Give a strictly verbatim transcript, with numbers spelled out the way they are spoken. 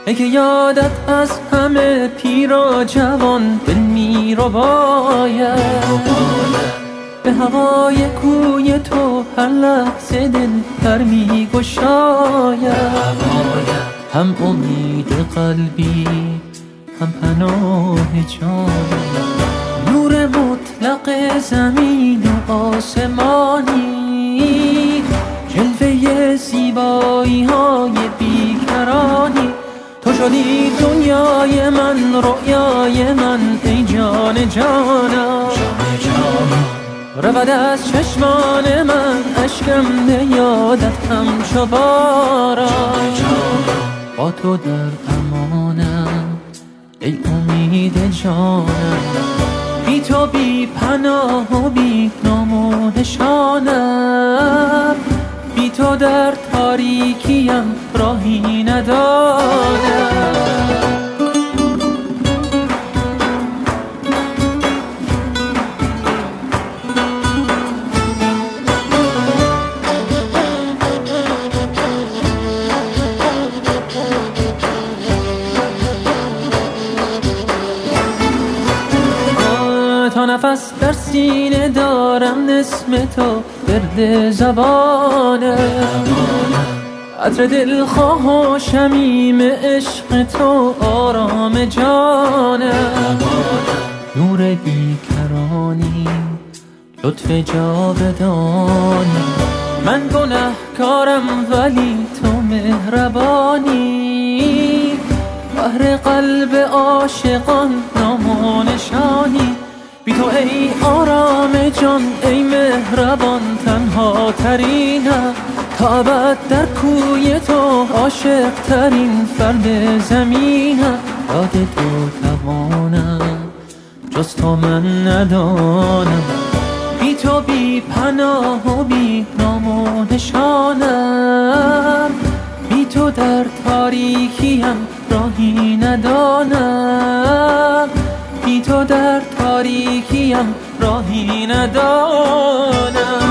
ای که یادت از همه پیر و جوان دل می رو باید، به هوای کوی تو هر لحظه دل پر می گشاید. هم امید قلبی هم پناه جان، نور مطلق زمین و آسمانی، جلوه زیبایی های بیکرانی. تو شدی دنیای من، رؤیای من، ای جان جانم. رود از چشمان من اشکم یادت همچو باران، با تو در امانم ای امید جانم. بی تو بی پناه و بی نام و نشانم، بی تو در تاریکیم راهی ندانم. تا نفس در سینه دارم اسم تو ورد زبانه، عطر دلخواه و شمیم عشق تو آرام جانه. نور بیکرانی لطف جاودانی، من گنهکارم ولی تو مهربانی. بحر قلب عاشقان نام و نشانی، بی تو ای آرام جان ای مهربان تنها ترینم. تا ابد در کوی تو عاشق ترین فرد زمینم. یاد تو توانم جز تو من ندانم، بی تو بی پناه و بی نام و نشانم. بی تو در تاریکیم راهی ندانم، بی تو در تاریکیم راهی ندانم.